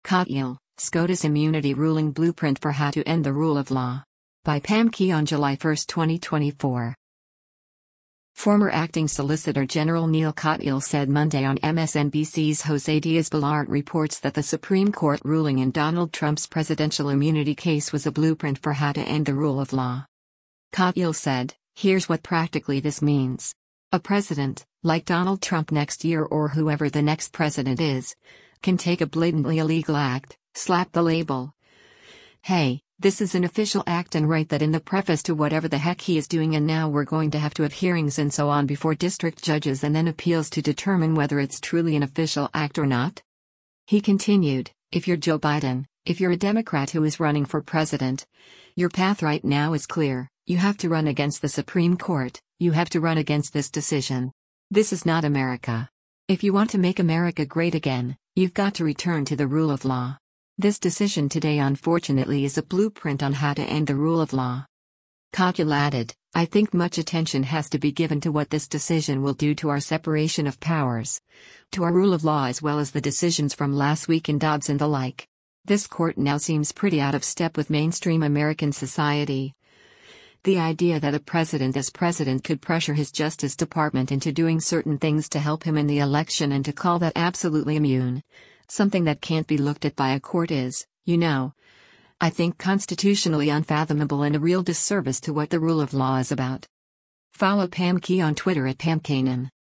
Katyal, SCOTUS immunity ruling blueprint for how to end the rule of law. By Pam Key on July 1, 2024. Former acting Solicitor General Neil Katyal said Monday on MSNBC's Jose Diaz-Balart reports that the Supreme Court ruling in Donald Trump's presidential immunity case was a blueprint for how to end the rule of law. Katyal said, "Here's what practically this means. A president, like Donald Trump next year or whoever the next president is, can take a blatantly illegal act, slap the label, 'Hey, this is an official act,' and write that in the preface to whatever the heck he is doing, and now we're going to have hearings and so on before district judges and then appeals to determine whether it's truly an official act or not." He continued, "If you're Joe Biden, if you're a Democrat who is running for president, your path right now is clear. You have to run against the Supreme Court, you have to run against this decision. This is not America. If you want to make America great again, you've got to return to the rule of law. This decision today unfortunately is a blueprint on how to end the rule of law." Katyal added, "I think much attention has to be given to what this decision will do to our separation of powers, to our rule of law, as well as the decisions from last week in Dobbs and the like. This court now seems pretty out of step with mainstream American society. The idea that a president as president could pressure his Justice Department into doing certain things to help him in the election and to call that absolutely immune, something that can't be looked at by a court, is, I think constitutionally unfathomable and a real disservice to what the rule of law is about." Follow Pam Key on Twitter at PamKanan.